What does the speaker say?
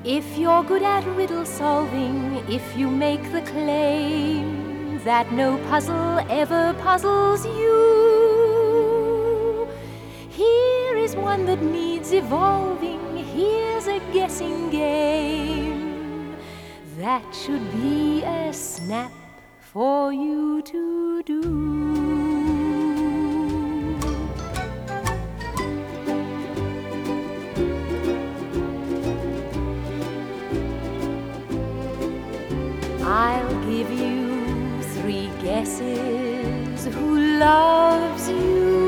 If you're good at riddle solving, if you make the claim that no puzzle ever puzzles you, here is one that needs evolving. Here's a guessing game that should be a snap for you to do. I'll give you 3 guesses. Who loves you?